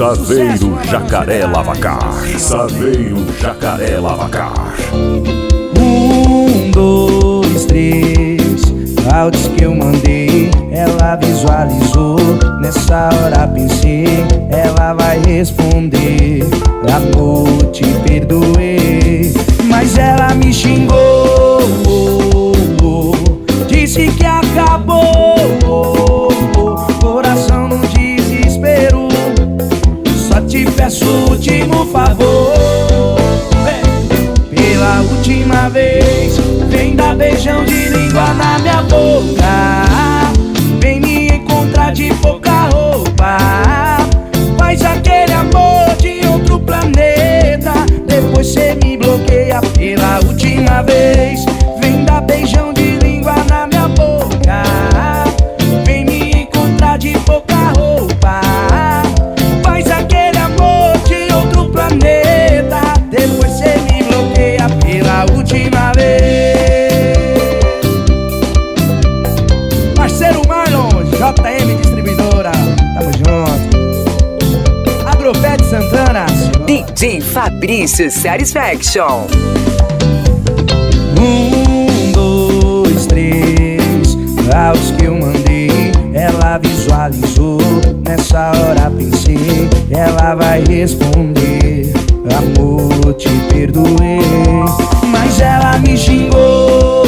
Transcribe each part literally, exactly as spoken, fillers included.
Saveiro Jacaré Lavacar. Saveiro Jacaré Lavacar. Um, dois, três. Áudios que eu mandei, ela visualizou. Nessa hora pensei, ela vai responder: amor, te perdoei. Mas ela me xingou, disse que acabou. Coração no desespero, só te peço o último favor. Pela última vez, vem dar beijão de língua na minha boca. Vem me encontrar de pouca roupa. Faz aquele amor de outro planeta. Depois cê me bloqueia. Pela última vez, vem dar beijão de língua na minha boca. Vem me encontrar de pouca roupa. Faz aquele amor de outro planeta. Depois cê me bloqueia. Pela última vez. Parceiro Marlon, J M Distribuidora, tamo junto. Agropet Santana, D J Fabrício Satisfaction. Um, dois, três. Áudios que eu mandei, ela visualizou. Nessa hora pensei, ela vai responder: amor, te perdoei. Mas ela me xingou,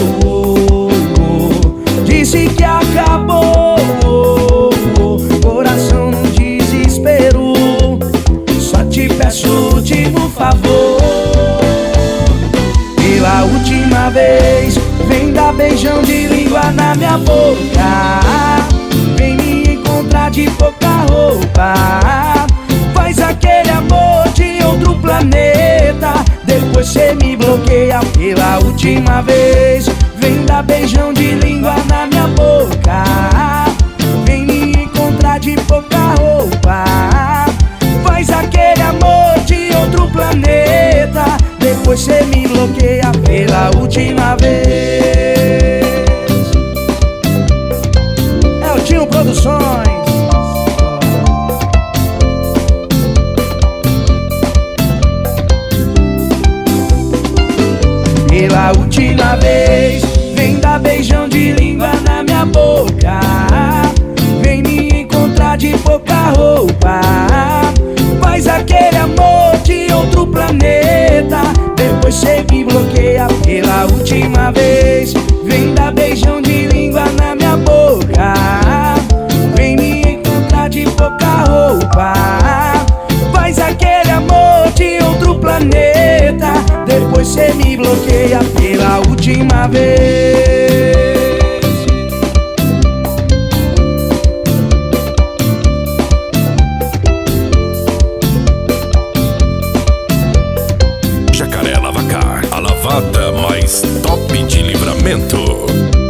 disse que acabou. Coração no desespero, só te peço o último favor. Pela última vez, vem dar beijão de língua na minha boca. Vem me encontrar de pouca roupa. Faz aquele amor de outro planeta. Depois cê me bloqueia. Pela última vez, vem dar beijão de língua na minha boca. Vem me encontrar de pouca roupa. Faz aquele amor de outro planeta. Depois cê me bloqueia. Pela última vez. É o Tino Produções. Pela última vez, vem dar beijão de língua na minha boca. Vem me encontrar de pouca roupa. Faz aquele amor de outro planeta. Depois cê me bloqueia. Pela última vez, vem dar beijão de língua na minha boca. Vem me encontrar de pouca roupa. Faz aquele amor de outro planeta. Depois cê me bloqueia. Pela última vez. Jacaré Lavacar, a lavada mais top de Livramento.